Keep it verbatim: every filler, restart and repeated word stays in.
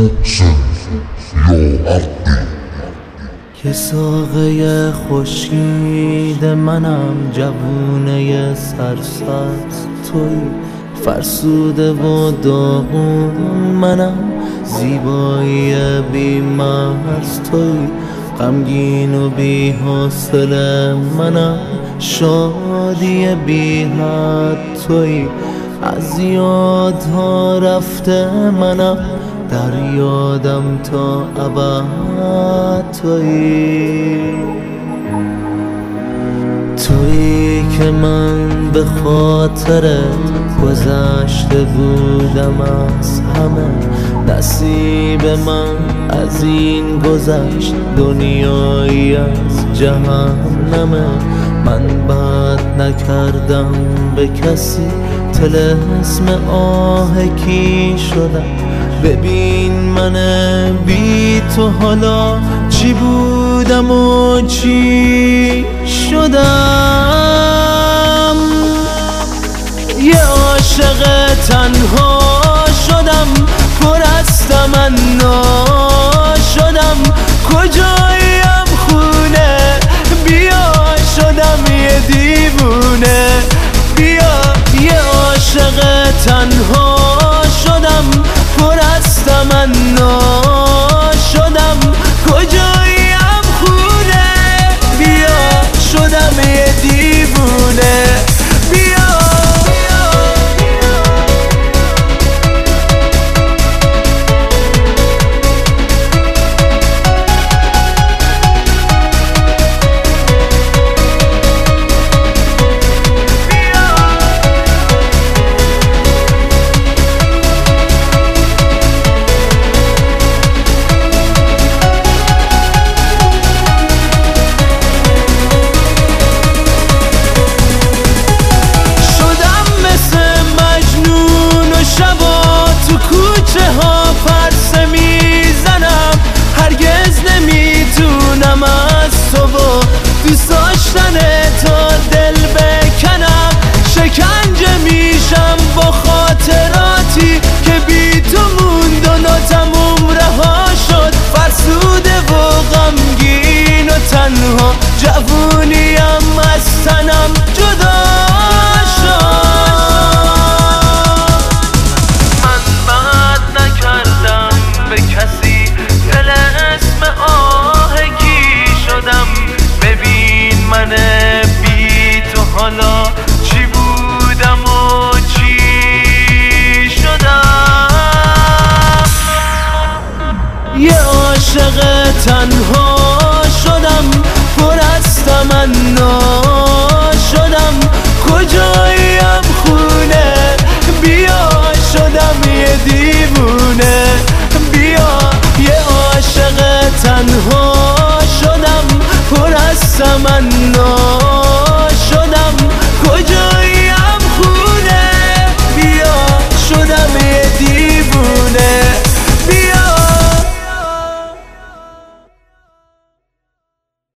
محسن یا عقی. که ساقه خشکید منم، جوونه سرسبز توی، فرسوده و داغون منم، زیبایی بی مرز توی، غمگین و بی حوصله منم، شادی بی حد توی، از یادها رفته منم، در یادم تا ابد تویی. تویی که من به خاطرت گذشته بودم از همه، نصیب من از این گذشت دنیایی از جهنمه. من بد نکردم به کسی، طلسم آه کی شدم، ببین من بی تو حالا چی بودم و چی شدم. یه عاشق تنها شدم، پر از تمنا شدم، کجاییم خونه بیا، شدم یه دیوونه بیا. یه عاشق تنها شدم، پر از تمنا شدم، کجاییم خونه بیا، شدم یه دیوونه بیا. دوست داشتن تا دل بکنم، شکنجه میشم با خاطراتی که بی تو موند و ناتموم رها شد، فرسوده و غمگین و تنها، جوونیم از تنم جدا شد. من بد نکردم به کسی، طلسم آه کی شدم، ببین من بی تو حالا چی بودم و چی شدم. یه عاشق تنها شدم، پر از تمنا شدم، کجاییم خونه بیا، شدم یه دیوونه بیا. یه عاشق تنها شدم، پر از تمنا